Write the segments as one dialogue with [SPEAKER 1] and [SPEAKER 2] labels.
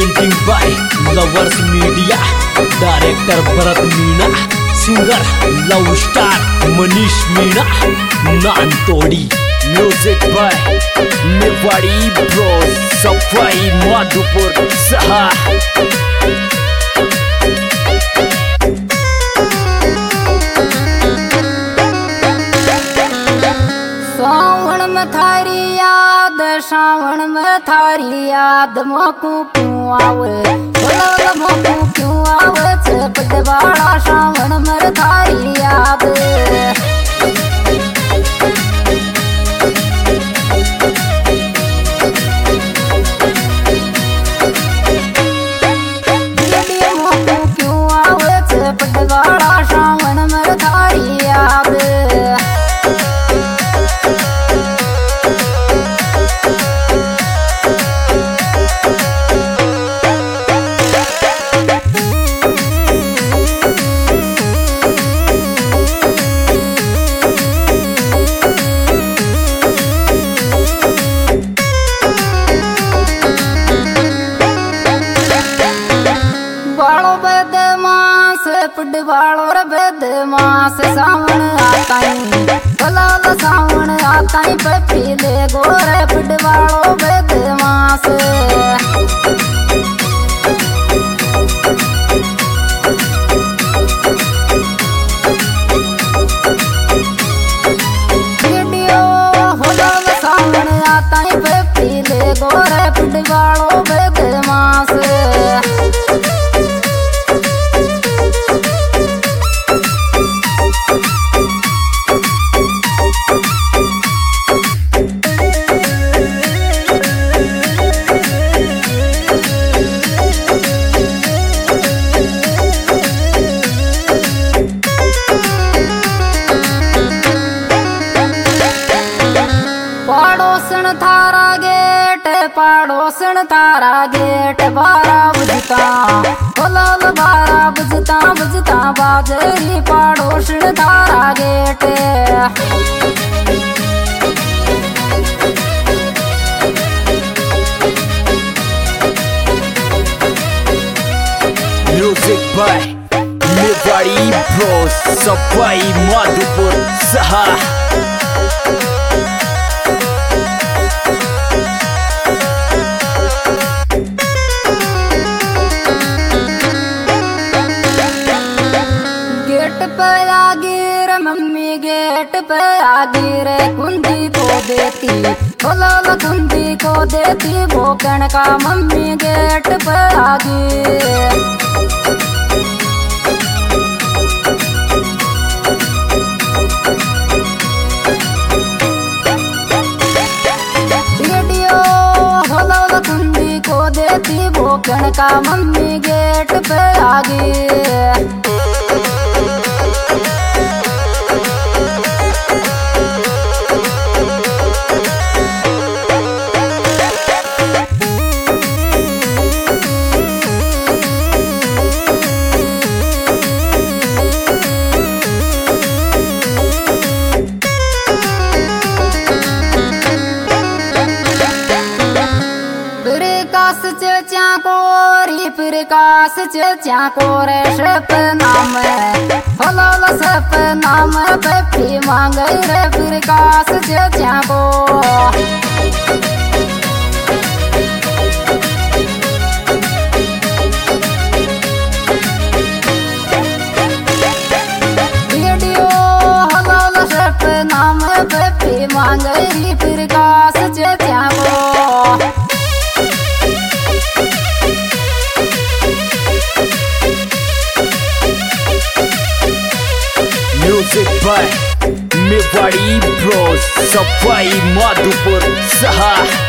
[SPEAKER 1] Presenting by lovers media, director Bharat Meena, singer love star Manish Meena, नानतोड़ी, music by Mewari bro, Sawai Madhopur सहा।
[SPEAKER 2] सावन में थारी याद, सावन में थारी याद, मोकू क्यों आवे, बोलो मोकू क्यों आवे, चपट वाला सावन में थारी याद। मोकू क्यों आवे, चपट वाला सावन में थारी याद। पडवालो रे बदमाश, सावन आता ही कलाल, सावन आता ही पे पीले गोरे पडवालो बदमाश। वीडियो होलाल, सावन आता ही पे पीले गोरे पडवालो बदमाश। पड़ोसन थारा गेट, पड़ोसन थारा गेट, 12 बजता बोलाल, 12 बजता बजता बाजरी पड़ोसन थारा गेट।
[SPEAKER 1] Music by Mewari bro, Sawai Madhopur सहा।
[SPEAKER 2] गेट पे आगी रे मम्मी, गेट पे आगी रे, कुंडी को देती बोलाल, कुंडी को देती भोकन का मम्मी गेट पे आगी। वीडियो बोलाल, कुंडी को देती भोकन का मम्मी गेट पे आगी। प्रकाश चचा को रे सपना में हलाल, सपना में पेपी मांगे रे प्रकाश चचा को। वीडियो हलाल, सपना में पेपी मांगे रे प्रकाश चचा को।
[SPEAKER 1] Music by Mewari bro, Sawai Madhopur सहा।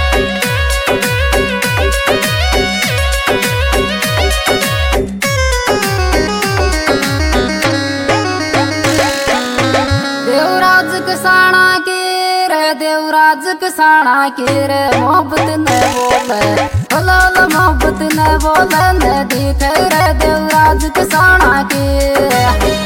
[SPEAKER 2] देवराज किसाना की रे, देवराज किसाना की रे, मोहब्बत न बोले हलाल, मोहब्बत न बोले न दिखे रे, देवराज किसाना की।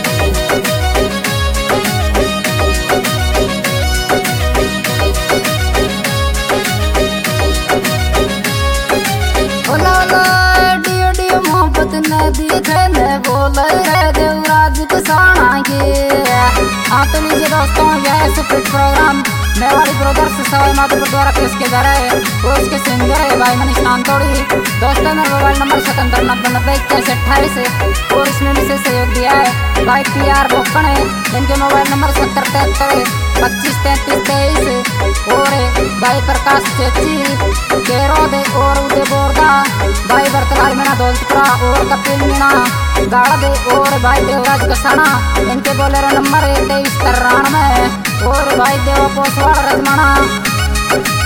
[SPEAKER 2] बोला बोले रे देवराज कसाना के। हाँ तो लीजिए दोस्तों, यह superhit programme Mewari brothers Sawai Madhopur द्वारा पेश किया जा रहा है और इसके सिंगर है भाई मनीष नानतोड़ी। दोस्तों मेरा मोबाइल नंबर 77909128 और इसमें विशेष सहयोग दिया है भाई PR बोकन है, इनके मोबाइल नंबर 7073253323 और भाई प्रकाश चेची केरोद और उदय बोरदा, भाई बरतलाल मीणा दौलतपुरा और कपिल मीणा गाड़ और भाई देवराज कसाना, इनके बोलेरो नंबर है 2393 और भाई देवा पोसवाड़ रजमाना।